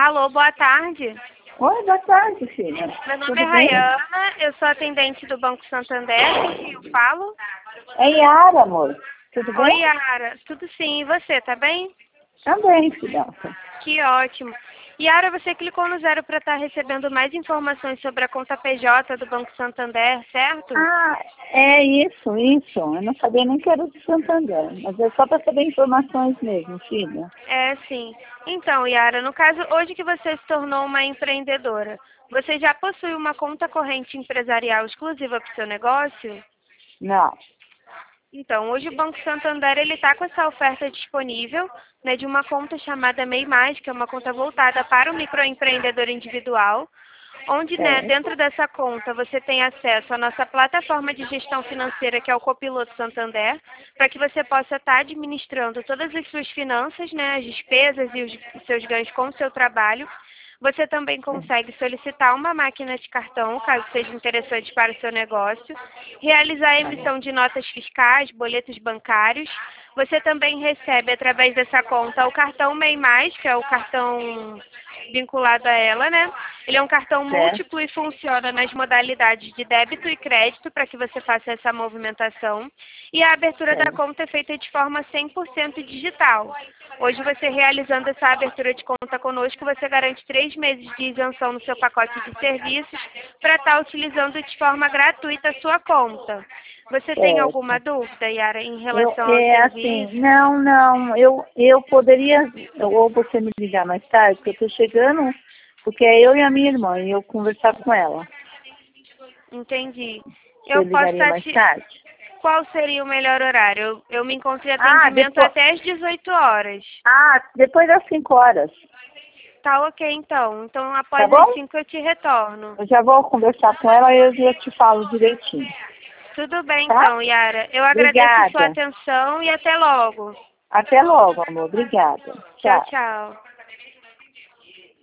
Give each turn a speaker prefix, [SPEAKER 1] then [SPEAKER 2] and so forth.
[SPEAKER 1] Alô, boa tarde.
[SPEAKER 2] Oi, boa tarde, filha.
[SPEAKER 1] Meu nome
[SPEAKER 2] Tudo
[SPEAKER 1] é
[SPEAKER 2] bem?
[SPEAKER 1] Rayana, eu sou atendente do Banco Santander, com quem eu falo?
[SPEAKER 2] É Yara, amor. Tudo
[SPEAKER 1] Oi,
[SPEAKER 2] bem?
[SPEAKER 1] Yara. Tudo sim, e você, tá bem?
[SPEAKER 2] Também, filhoca.
[SPEAKER 1] Que ótimo. Yara, você clicou no 0 para estar recebendo mais informações sobre a conta PJ do Banco Santander, certo?
[SPEAKER 2] Ah, é isso. Eu não sabia nem que era de Santander, mas é só para saber informações mesmo, filha.
[SPEAKER 1] É, sim. Então, Yara, no caso, hoje que você se tornou uma empreendedora, você já possui uma conta corrente empresarial exclusiva para o seu negócio?
[SPEAKER 2] Não.
[SPEAKER 1] Então, hoje o Banco Santander ele está com essa oferta disponível, né, de uma conta chamada MEI+, que é uma conta voltada para o microempreendedor individual, onde, né,
[SPEAKER 2] É.
[SPEAKER 1] dentro dessa conta você tem acesso à nossa plataforma de gestão financeira, que é o Copiloto Santander, para que você possa estar administrando todas as suas finanças, né, as despesas e os seus ganhos com o seu trabalho. Você também consegue solicitar uma máquina de cartão, caso seja interessante para o seu negócio, realizar a emissão de notas fiscais, boletos bancários. Você também recebe, através dessa conta, o cartão MEI+, que é o cartão vinculado a ela, né? Ele é um cartão
[SPEAKER 2] Certo.
[SPEAKER 1] múltiplo e funciona nas modalidades de débito e crédito para que você faça essa movimentação. E a abertura da
[SPEAKER 2] Certo.
[SPEAKER 1] conta é feita de forma 100% digital. Hoje, você realizando essa abertura de conta conosco, você garante 3 meses de isenção no seu pacote de serviços para estar utilizando de forma gratuita a sua conta. Você tem alguma
[SPEAKER 2] Certo.
[SPEAKER 1] dúvida, Yara, em relação ao
[SPEAKER 2] Assim,
[SPEAKER 1] serviço?
[SPEAKER 2] não, eu poderia, ou você me ligar mais tarde, porque eu tô chegando, porque é eu e a minha irmã, e eu conversar com ela.
[SPEAKER 1] Entendi.
[SPEAKER 2] Você
[SPEAKER 1] Eu posso
[SPEAKER 2] ligaria
[SPEAKER 1] estar
[SPEAKER 2] mais tarde?
[SPEAKER 1] Qual seria o melhor horário? Eu me encontro em
[SPEAKER 2] Ah,
[SPEAKER 1] atendimento
[SPEAKER 2] depois,
[SPEAKER 1] até às 18 horas.
[SPEAKER 2] depois das 5 horas,
[SPEAKER 1] Tá ok, então. Então,
[SPEAKER 2] tá
[SPEAKER 1] após as
[SPEAKER 2] bom?
[SPEAKER 1] 5 eu te retorno.
[SPEAKER 2] Eu já vou conversar com ela e eu já te falo direitinho,
[SPEAKER 1] Tudo bem,
[SPEAKER 2] tá?
[SPEAKER 1] então, Yara. Eu agradeço a sua
[SPEAKER 2] Obrigada.
[SPEAKER 1] atenção e até logo.
[SPEAKER 2] Até logo, amor. Obrigada.
[SPEAKER 1] Tchau,
[SPEAKER 2] Tchau.
[SPEAKER 1] tchau.